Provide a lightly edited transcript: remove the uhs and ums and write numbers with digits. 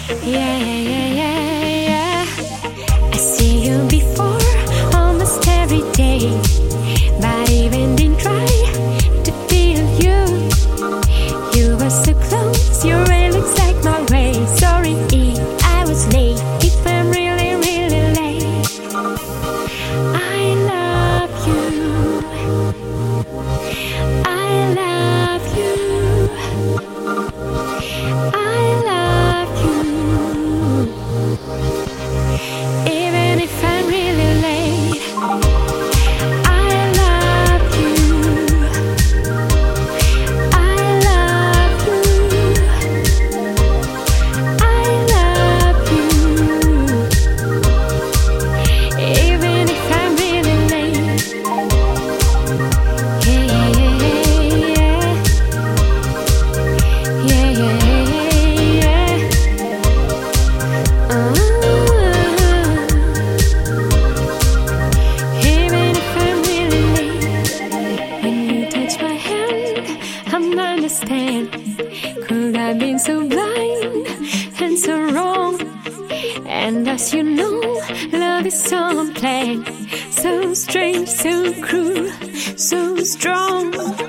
Yeah, yeah, yeah, yeah, yeah. I see you before almost every day, but even didn't try to feel you. You were so close, your way looks like my way. Sorry, I was late. If I'm really, really late, I love you. I love you. I love you. Even if I'm really late, I love you. I love you. I love you. Even if I'm really late. Yeah, yeah, yeah, yeah, yeah, yeah. Even if I'm really late, when you touch my hand, I'm understand. Could I've been so blind and so wrong? And as you know, love is so unplanned, so strange, so cruel, so strong.